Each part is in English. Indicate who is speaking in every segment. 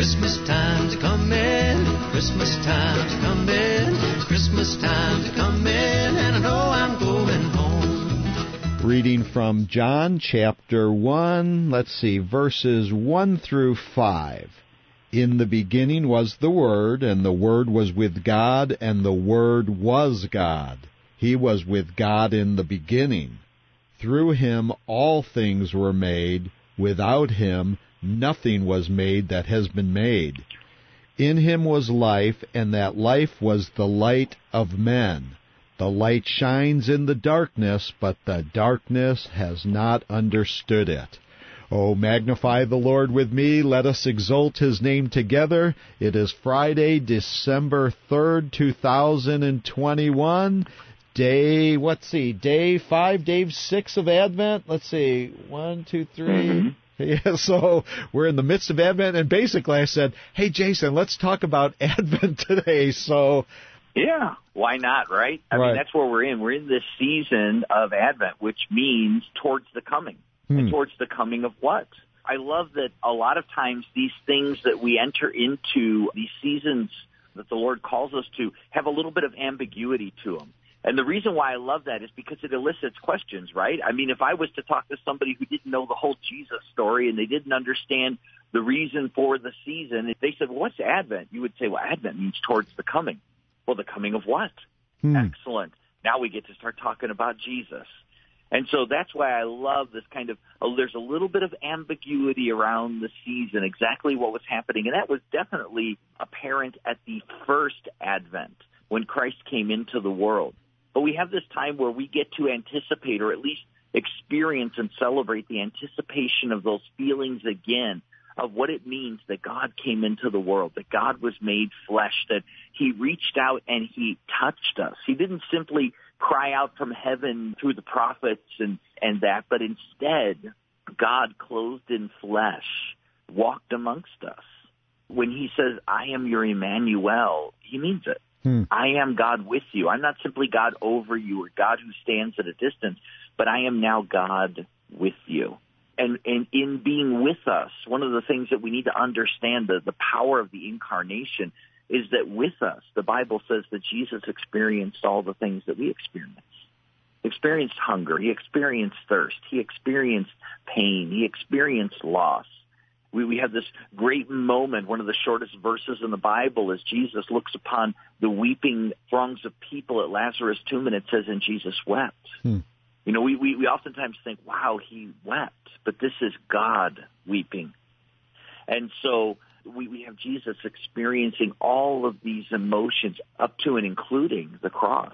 Speaker 1: Christmas time's coming, Christmas time's coming, Christmas time's coming, and I know I'm going home.
Speaker 2: Reading from John chapter 1, verses 1 through 5. In the beginning was the Word, and the Word was with God, and the Word was God. He was with God in the beginning. Through him all things were made. Without him nothing was made that has been made. In him was life, and that life was the light of men. The light shines in the darkness, but the darkness has not understood it. Oh, magnify the Lord with me. Let us exalt his name together. It is Friday, December 3rd, 2021. Day 5, day 6 of Advent. 1, 2, 3. Yeah, so we're in the midst of Advent, and basically I said, hey, Jason, let's talk about Advent today. So,
Speaker 3: yeah, why not, right? I mean, that's where we're in. We're in this season of Advent, which means towards the coming. And towards the coming of what? I love that a lot of times these things that we enter into, these seasons that the Lord calls us to, have a little bit of ambiguity to them. And the reason why I love that is because it elicits questions, right? I mean, if I was to talk to somebody who didn't know the whole Jesus story and they didn't understand the reason for the season, if they said, well, what's Advent? You would say, well, Advent means towards the coming. Well, the coming of what? Excellent. Now we get to start talking about Jesus. And so that's why I love this kind of, there's a little bit of ambiguity around the season, exactly what was happening. And that was definitely apparent at the first Advent when Christ came into the world. But we have this time where we get to anticipate, or at least experience and celebrate the anticipation of those feelings again, of what it means that God came into the world, that God was made flesh, that he reached out and he touched us. He didn't simply cry out from heaven through the prophets and that, but instead, God clothed in flesh walked amongst us. When he says, I am your Emmanuel, he means it. I am God with you. I'm not simply God over you or God who stands at a distance, but I am now God with you. And in being with us, one of the things that we need to understand, the power of the incarnation, is that with us, the Bible says that Jesus experienced all the things that we experience. He experienced hunger. He experienced thirst. He experienced pain. He experienced loss. We have this great moment, one of the shortest verses in the Bible, as Jesus looks upon the weeping throngs of people at Lazarus' tomb, and it says, and Jesus wept. You know, we oftentimes think, wow, he wept, but this is God weeping. And so we have Jesus experiencing all of these emotions up to and including the cross,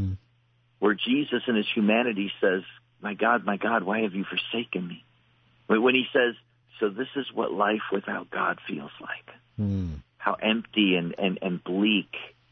Speaker 3: where Jesus in his humanity says, my God, why have you forsaken me? When he says, so this is what life without God feels like. How empty and bleak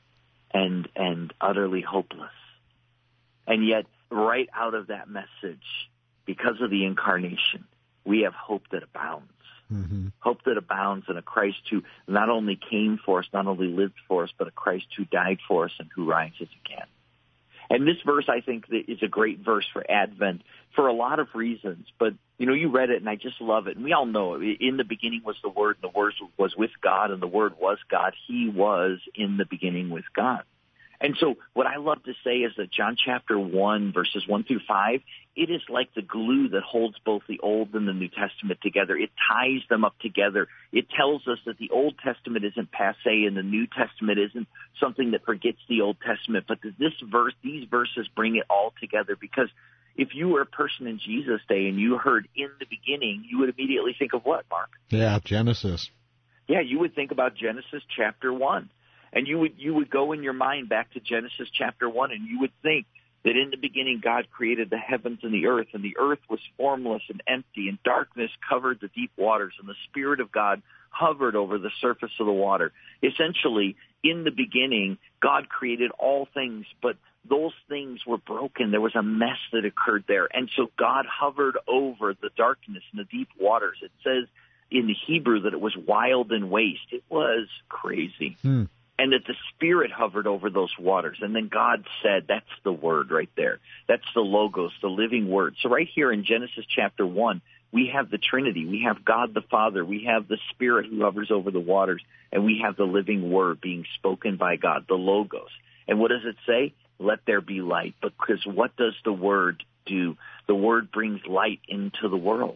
Speaker 3: and utterly hopeless. And yet, right out of that message, because of the incarnation, we have hope that abounds. Hope that abounds in a Christ who not only came for us, not only lived for us, but a Christ who died for us and who rises again. And this verse, I think, is a great verse for Advent for a lot of reasons. But, you know, you read it, and I just love it. And we all know it. In the beginning was the Word, and the Word was with God, and the Word was God. He was in the beginning with God. And so what I love to say is that John chapter 1, verses 1 through 5, it is like the glue that holds both the Old and the New Testament together. It ties them up together. It tells us that the Old Testament isn't passé and the New Testament isn't something that forgets the Old Testament, but that these verses bring it all together. Because if you were a person in Jesus' day and you heard in the beginning, you would immediately think of what, Mark?
Speaker 2: Yeah, Genesis.
Speaker 3: Yeah, you would think about Genesis chapter 1. And you would go in your mind back to Genesis chapter 1, and you would think that in the beginning God created the heavens and the earth was formless and empty, and darkness covered the deep waters, and the Spirit of God hovered over the surface of the water. Essentially, in the beginning, God created all things, but those things were broken. There was a mess that occurred there. And so God hovered over the darkness and the deep waters. It says in the Hebrew that it was wild and waste. It was crazy. and that the Spirit hovered over those waters. And then God said, that's the Word right there. That's the Logos, the living Word. So right here in Genesis chapter 1, we have the Trinity. We have God the Father. We have the Spirit who hovers over the waters. And we have the living Word being spoken by God, the Logos. And what does it say? Let there be light. Because what does the Word do? The Word brings light into the world.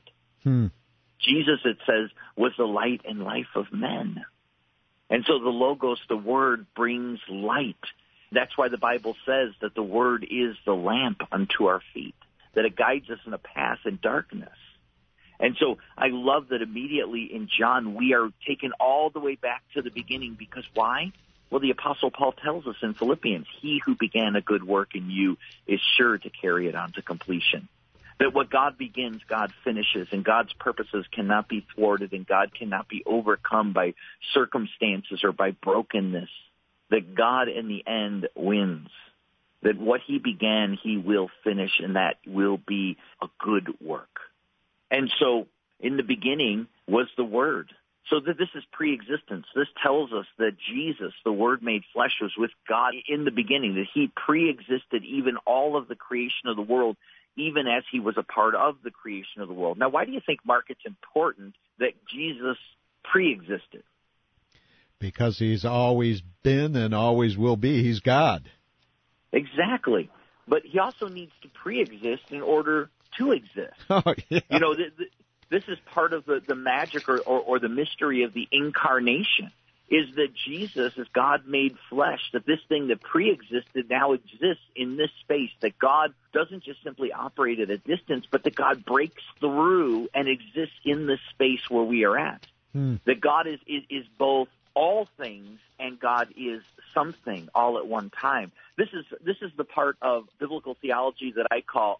Speaker 3: Jesus, it says, was the light and life of men. And so the Logos, the Word, brings light. That's why the Bible says that the Word is the lamp unto our feet, that it guides us in a path in darkness. And so I love that immediately in John we are taken all the way back to the beginning, because why? Well, the Apostle Paul tells us in Philippians, he who began a good work in you is sure to carry it on to completion. That what God begins, God finishes, and God's purposes cannot be thwarted, and God cannot be overcome by circumstances or by brokenness. That God in the end wins. That what he began, he will finish, and that will be a good work. And so in the beginning was the Word. So that this is pre-existence. This tells us that Jesus, the Word made flesh, was with God in the beginning, that he pre-existed even all of the creation of the world, even as he was a part of the creation of the world. Now, why do you think, Mark, it's important that Jesus pre-existed?
Speaker 2: Because he's always been and always will be. He's God.
Speaker 3: Exactly. But he also needs to pre-exist in order to exist.
Speaker 2: Oh, yeah.
Speaker 3: You know, this is part of the magic or the mystery of the incarnation, is that Jesus, as God made flesh, that this thing that pre-existed now exists in this space, that God doesn't just simply operate at a distance, but that God breaks through and exists in this space where we are at. That God is both all things and God is something all at one time. This is the part of biblical theology that I call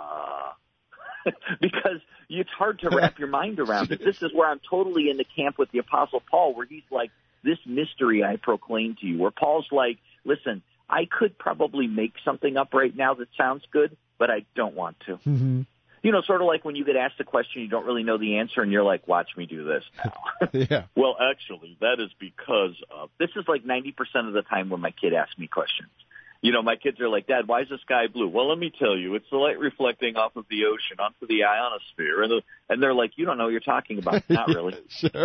Speaker 3: because it's hard to wrap your mind around it. This is where I'm totally in the camp with the Apostle Paul, where he's like, this mystery I proclaim to you, where Paul's like, listen, I could probably make something up right now that sounds good, but I don't want to.
Speaker 2: Mm-hmm.
Speaker 3: You know, sort of like when you get asked a question, you don't really know the answer, and you're like, watch me do this now.
Speaker 2: Yeah.
Speaker 3: Well, actually, that is because of... This is like 90% of the time when my kid asks me questions. You know, my kids are like, Dad, why is the sky blue? Well, let me tell you, it's the light reflecting off of the ocean onto the ionosphere. And they're like, you don't know what you're talking about. Not really.
Speaker 2: Sure.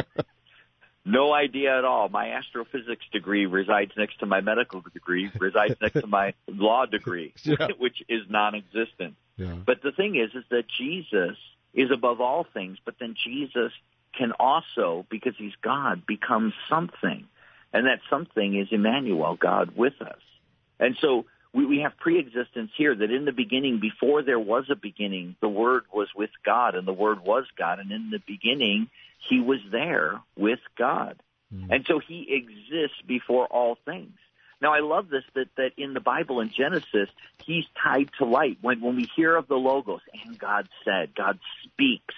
Speaker 3: No idea at all. My astrophysics degree resides next to my medical degree, resides next to my law degree, yeah, which is non-existent.
Speaker 2: Yeah.
Speaker 3: But the thing is that Jesus is above all things, but then Jesus can also, because he's God, become something. And that something is Emmanuel, God with us. And so we have pre-existence here, that in the beginning, before there was a beginning, the Word was with God, and the Word was God. And in the beginning, he was there with God. And so he exists before all things. Now, I love this, that in the Bible, in Genesis, he's tied to light. When we hear of the Logos, and God said, God speaks,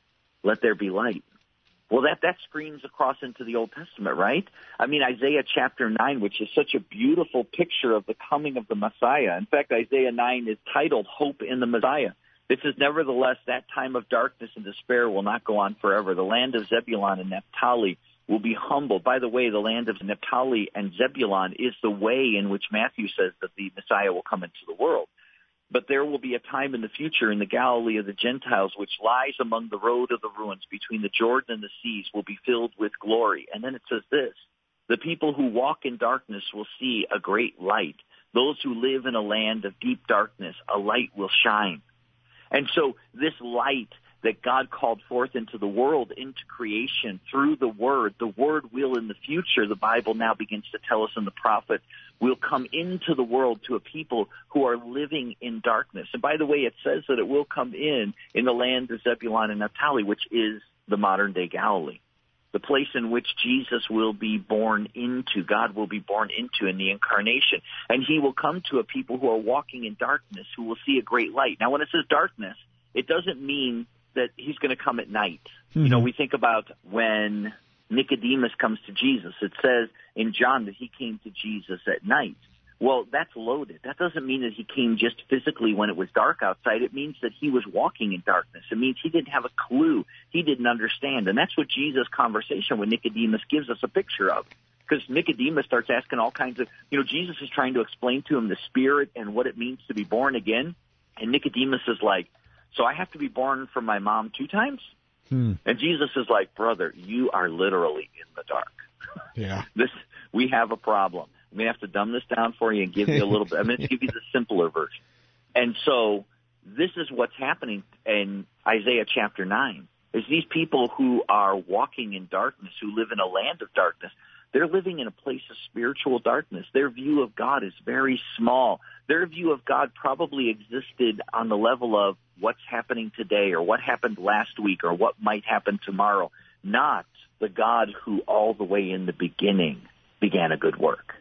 Speaker 3: let there be light. Well, that screams across into the Old Testament, right? I mean, Isaiah chapter 9, which is such a beautiful picture of the coming of the Messiah. In fact, Isaiah 9 is titled Hope in the Messiah. It says, nevertheless, that time of darkness and despair will not go on forever. The land of Zebulun and Naphtali will be humbled. By the way, the land of Naphtali and Zebulun is the way in which Matthew says that the Messiah will come into the world. But there will be a time in the future in the Galilee of the Gentiles, which lies among the road of the ruins between the Jordan and the seas, will be filled with glory. And then it says this, the people who walk in darkness will see a great light. Those who live in a land of deep darkness, a light will shine. And so this light that God called forth into the world, into creation, through the Word will in the future, the Bible now begins to tell us in the prophet, will come into the world to a people who are living in darkness. And by the way, it says that it will come in the land of Zebulun and Naphtali, which is the modern-day Galilee, the place in which Jesus will be born into, God will be born into in the incarnation. And he will come to a people who are walking in darkness, who will see a great light. Now, when it says darkness, it doesn't mean that he's going to come at night. Mm-hmm. You know, we think about when Nicodemus comes to Jesus. It says in John that he came to Jesus at night. Well, that's loaded. That doesn't mean that he came just physically when it was dark outside. It means that he was walking in darkness. It means he didn't have a clue. He didn't understand. And that's what Jesus' conversation with Nicodemus gives us a picture of. Because Nicodemus starts asking all kinds of, Jesus is trying to explain to him the Spirit and what it means to be born again. And Nicodemus is like, so I have to be born from my mom 2 times? And Jesus is like, brother, you are literally in the dark.
Speaker 2: Yeah.
Speaker 3: We have a problem. I'm going to have to dumb this down for you and give you a little bit. I'm going to give you the simpler version. And so this is what's happening in Isaiah chapter 9, is these people who are walking in darkness, who live in a land of darkness, they're living in a place of spiritual darkness. Their view of God is very small. Their view of God probably existed on the level of what's happening today or what happened last week or what might happen tomorrow, not the God who all the way in the beginning began a good work.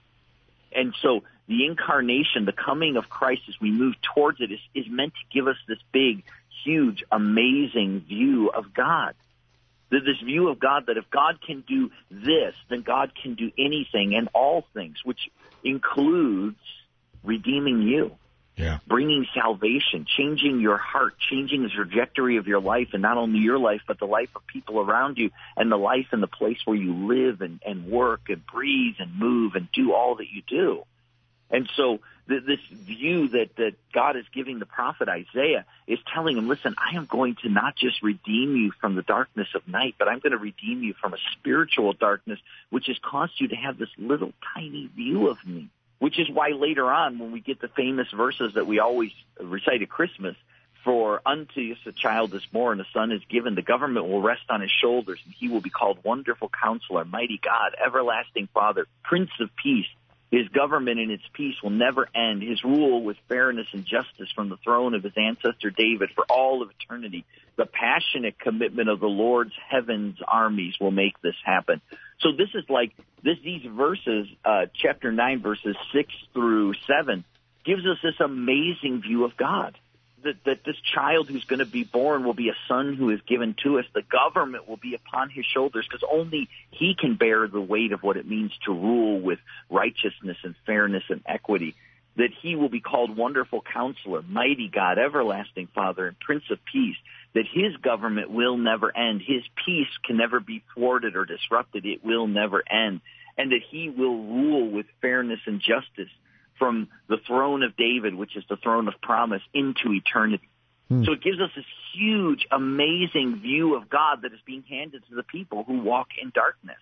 Speaker 3: And so the incarnation, the coming of Christ as we move towards it is meant to give us this big, huge, amazing view of God. This view of God that if God can do this, then God can do anything and all things, which includes redeeming you, bringing salvation, changing your heart, changing the trajectory of your life, and not only your life, but the life of people around you and the life and the place where you live and work and breathe and move and do all that you do. And so this view that God is giving the prophet Isaiah is telling him, listen, I am going to not just redeem you from the darkness of night, but I'm going to redeem you from a spiritual darkness, which has caused you to have this little tiny view of me, which is why later on when we get the famous verses that we always recite at Christmas, for unto us a child is born, a son is given, the government will rest on his shoulders, and he will be called Wonderful Counselor, Mighty God, Everlasting Father, Prince of Peace. His government and its peace will never end. His rule with fairness and justice from the throne of his ancestor David for all of eternity. The passionate commitment of the Lord's heaven's armies will make this happen. So this is like these verses, chapter 9, verses 6 through 7, gives us this amazing view of God. That this child who's going to be born will be a son who is given to us. The government will be upon his shoulders because only he can bear the weight of what it means to rule with righteousness and fairness and equity. That he will be called Wonderful Counselor, Mighty God, Everlasting Father, and Prince of Peace. That his government will never end. His peace can never be thwarted or disrupted. It will never end. And that he will rule with fairness and justice from the throne of David, which is the throne of promise, into eternity. So it gives us this huge, amazing view of God that is being handed to the people who walk in darkness.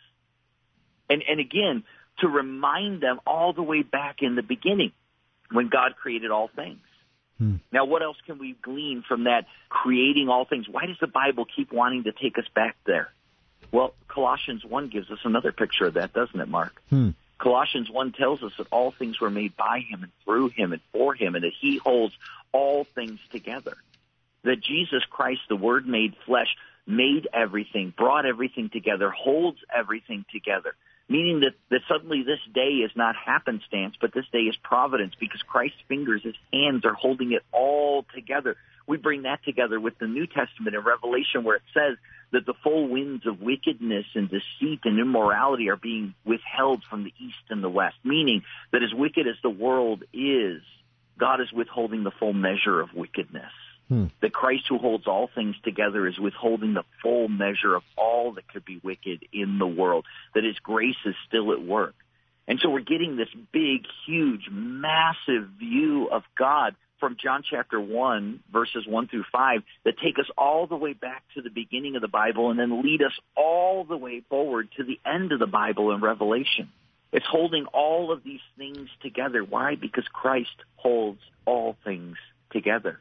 Speaker 3: And again, to remind them all the way back in the beginning when God created all things. Now, what else can we glean from that creating all things? Why does the Bible keep wanting to take us back there? Well, Colossians 1 gives us another picture of that, doesn't it, Mark? Colossians 1 tells us that all things were made by him and through him and for him, and that he holds all things together. That Jesus Christ, the Word made flesh, made everything, brought everything together, holds everything together. Meaning that suddenly this day is not happenstance, but this day is providence because Christ's fingers, his hands are holding it all together. We bring that together with the New Testament in Revelation where it says that the full winds of wickedness and deceit and immorality are being withheld from the east and the west, meaning that as wicked as the world is, God is withholding the full measure of wickedness. That Christ who holds all things together is withholding the full measure of all that could be wicked in the world, that his grace is still at work. And so we're getting this big, huge, massive view of God from John chapter 1, verses 1 through 5, that take us all the way back to the beginning of the Bible and then lead us all the way forward to the end of the Bible in Revelation. It's holding all of these things together. Why? Because Christ holds all things together.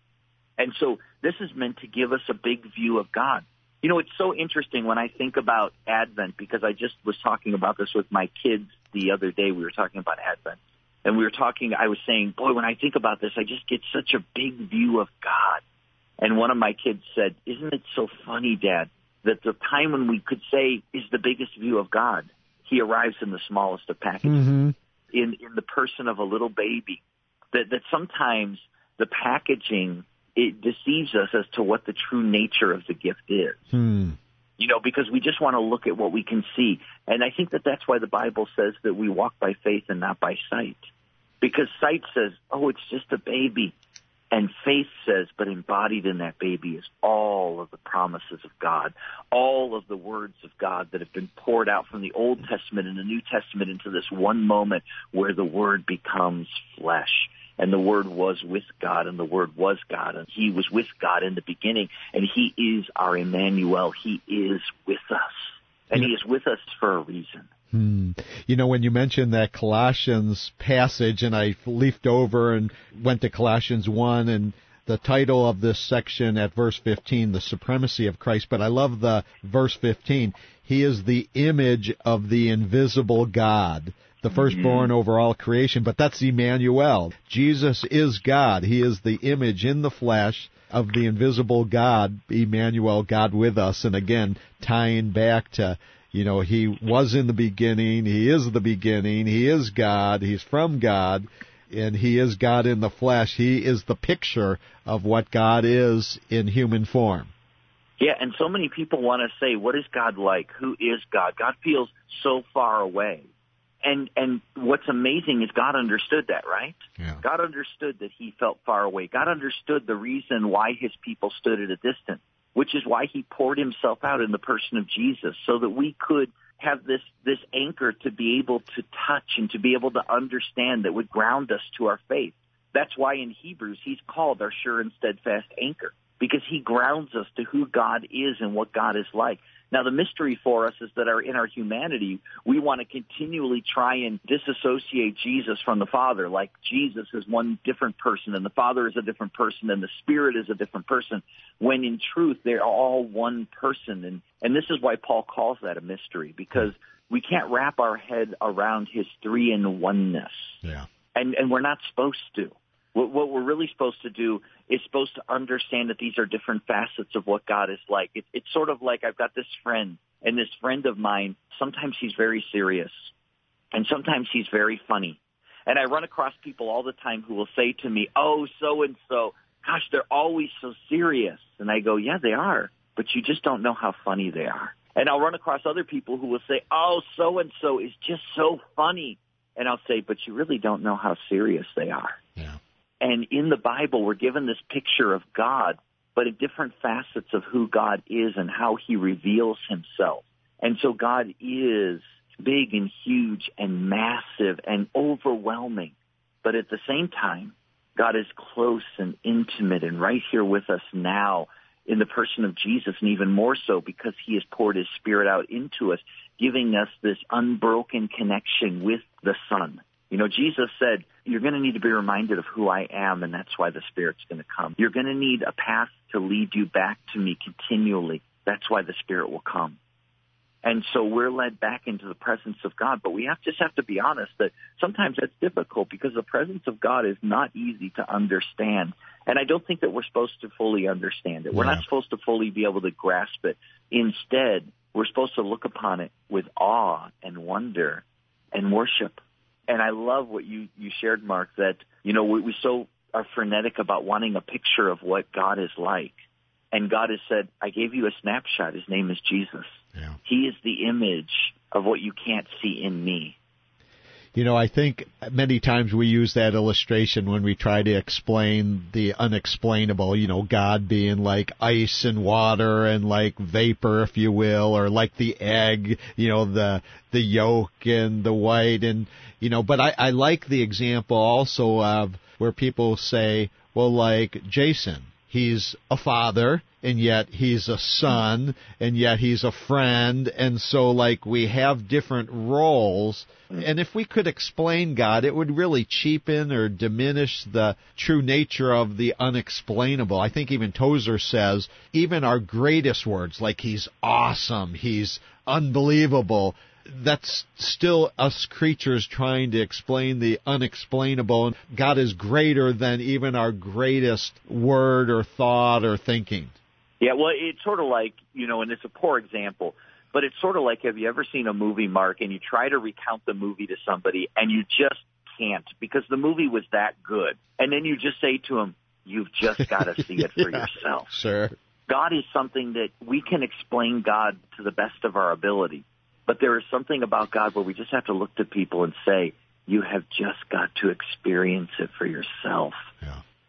Speaker 3: And so this is meant to give us a big view of God. You know, it's so interesting when I think about Advent, because I just was talking about this with my kids the other day. We were talking about Advent. And I was saying, boy, when I think about this, I just get such a big view of God. And one of my kids said, isn't it so funny, Dad, that the time when we could say is the biggest view of God, he arrives in the smallest of packages, in the person of a little baby. That sometimes the packaging, it deceives us as to what the true nature of the gift is. You know, because we just want to look at what we can see. And I think that's why the Bible says that we walk by faith and not by sight. Because sight says, oh, it's just a baby. And faith says, but embodied in that baby is all of the promises of God, all of the words of God that have been poured out from the Old Testament and the New Testament into this one moment where the Word becomes flesh. And the Word was with God, and the Word was God, and He was with God in the beginning, and He is our Emmanuel. He is with us, and He is with us for a reason.
Speaker 2: You know, when you mentioned that Colossians passage, and I leafed over and went to Colossians 1, and the title of this section at verse 15, the supremacy of Christ, but I love the verse 15. He is the image of the invisible God, the firstborn over all creation, but that's Emmanuel. Jesus is God. He is the image in the flesh of the invisible God, Emmanuel, God with us, and again, tying back to, you know, He was in the beginning, He is the beginning, He is God, He's from God, and He is God in the flesh. He is the picture of what God is in human form.
Speaker 3: Yeah, and so many people want to say, what is God like? Who is God? God feels so far away. And what's amazing is God understood that, right?
Speaker 2: Yeah.
Speaker 3: God understood that He felt far away. God understood the reason why His people stood at a distance, which is why He poured Himself out in the person of Jesus, so that we could have this anchor to be able to touch and to be able to understand that would ground us to our faith. That's why in Hebrews He's called our sure and steadfast anchor, because He grounds us to who God is and what God is like. Now, the mystery for us is that in our humanity, we want to continually try and disassociate Jesus from the Father, like Jesus is one different person and the Father is a different person and the Spirit is a different person, when in truth they're all one person. And this is why Paul calls that a mystery, because we can't wrap our head around His three-in-oneness.
Speaker 2: Yeah.
Speaker 3: And we're not supposed to. What we're really supposed to do is supposed to understand that these are different facets of what God is like. It's sort of like I've got this friend, and this friend of mine, sometimes he's very serious, and sometimes he's very funny. And I run across people all the time who will say to me, oh, so-and-so, gosh, they're always so serious. And I go, yeah, they are, but you just don't know how funny they are. And I'll run across other people who will say, oh, so-and-so is just so funny. And I'll say, but you really don't know how serious they are.
Speaker 2: Yeah.
Speaker 3: And in the Bible, we're given this picture of God, but in different facets of who God is and how He reveals Himself. And so God is big and huge and massive and overwhelming. But at the same time, God is close and intimate and right here with us now in the person of Jesus, and even more so because He has poured His Spirit out into us, giving us this unbroken connection with the Son. You know, Jesus said, you're going to need to be reminded of who I am, and that's why the Spirit's going to come. You're going to need a path to lead you back to me continually. That's why the Spirit will come. And so we're led back into the presence of God, but we just have to be honest that sometimes that's difficult because the presence of God is not easy to understand. And I don't think that we're supposed to fully understand it. We're not supposed to fully be able to grasp it. Instead, we're supposed to look upon it with awe and wonder and worship. And I love what you shared, Mark, that, you know, we so are frenetic about wanting a picture of what God is like. And God has said, I gave you a snapshot. His name is Jesus.
Speaker 2: Yeah.
Speaker 3: He is the image of what you can't see in me.
Speaker 2: You know, I think many times we use that illustration when we try to explain the unexplainable, you know, God being like ice and water and like vapor, if you will, or like the egg, you know, the yolk and the white. And, you know, but I like the example also of where people say, well, like Jason, he's a father, and yet he's a son, and yet he's a friend, and so, like, we have different roles. And if we could explain God, it would really cheapen or diminish the true nature of the unexplainable. I think even Tozer says, even our greatest words, like he's awesome, he's unbelievable, that's still us creatures trying to explain the unexplainable. God is greater than even our greatest word or thought or thinking.
Speaker 3: Yeah, well, it's sort of like, you know, and it's a poor example, but it's sort of like, have you ever seen a movie, Mark, and you try to recount the movie to somebody and you just can't because the movie was that good. And then you just say to them, you've just got to see it for yourself.
Speaker 2: Sure.
Speaker 3: God is something that we can explain God to the best of our ability. But there is something about God where we just have to look to people and say, you have just got to experience it for yourself.
Speaker 2: Yeah.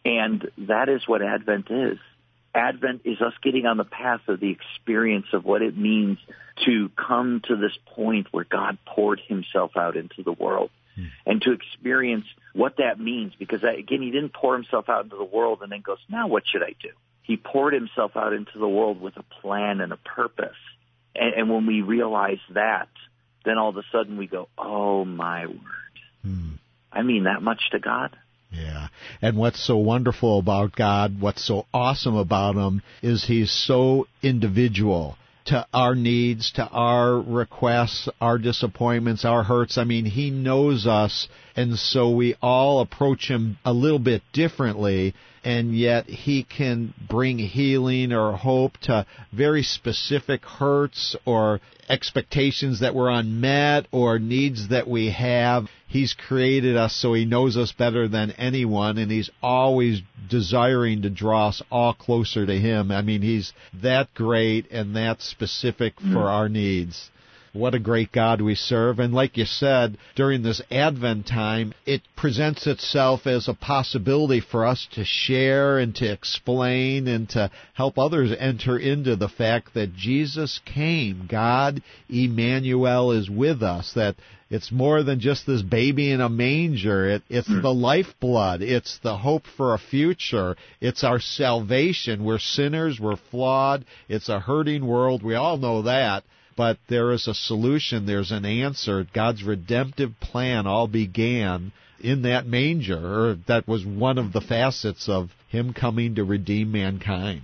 Speaker 3: And that is what Advent is. Advent is us getting on the path of the experience of what it means to come to this point where God poured himself out into the world and to experience what that means. Because, again, he didn't pour himself out into the world and then goes, now what should I do? He poured himself out into the world with a plan and a purpose. And when we realize that, then all of a sudden we go, oh, my word. I mean that much to God?
Speaker 2: Yeah. And what's so wonderful about God, what's so awesome about him, is he's so individual to our needs, to our requests, our disappointments, our hurts. I mean, he knows us, and so we all approach him a little bit differently, and yet he can bring healing or hope to very specific hurts or expectations that were unmet or needs that we have. He's created us so he knows us better than anyone, and he's always desiring to draw us all closer to him. I mean, he's that great and that specific for our needs. What a great God we serve. And like you said, during this Advent time, it presents itself as a possibility for us to share and to explain and to help others enter into the fact that Jesus came. God, Emmanuel, is with us, that it's more than just this baby in a manger. It's the lifeblood. It's the hope for a future. It's our salvation. We're sinners. We're flawed. It's a hurting world. We all know that. But there is a solution. There's an answer. God's redemptive plan all began in that manger, or that was one of the facets of him coming to redeem mankind.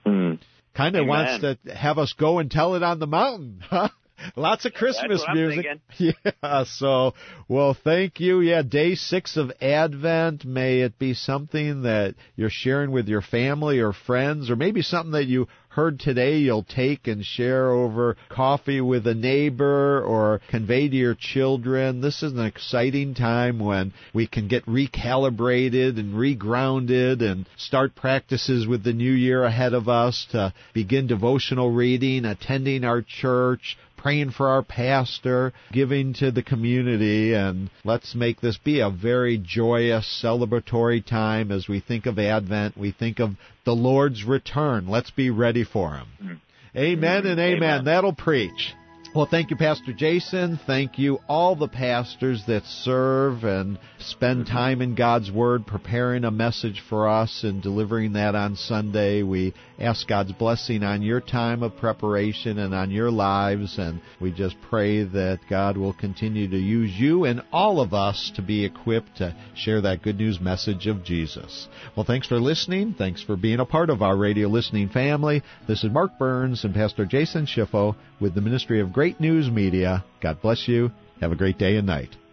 Speaker 2: Kind of wants to have us go and tell it on the mountain, huh? Lots of Christmas music. Yeah, so, well, thank you. Yeah, day 6 of Advent. May it be something that you're sharing with your family or friends, or maybe something that you heard today you'll take and share over coffee with a neighbor or convey to your children. This is an exciting time when we can get recalibrated and regrounded and start practices with the new year ahead of us to begin devotional reading, attending our church, praying for our pastor, giving to the community, and let's make this be a very joyous, celebratory time as we think of Advent. We think of the Lord's return. Let's be ready for him. Amen and amen. That'll preach. Well, thank you, Pastor Jason. Thank you, all the pastors that serve and spend time in God's Word, preparing a message for us and delivering that on Sunday. We ask God's blessing on your time of preparation and on your lives, and we just pray that God will continue to use you and all of us to be equipped to share that good news message of Jesus. Well, thanks for listening. Thanks for being a part of our radio listening family. This is Mark Burns and Pastor Jason Schiffo with the Ministry of Great News Media. God bless you. Have a great day and night.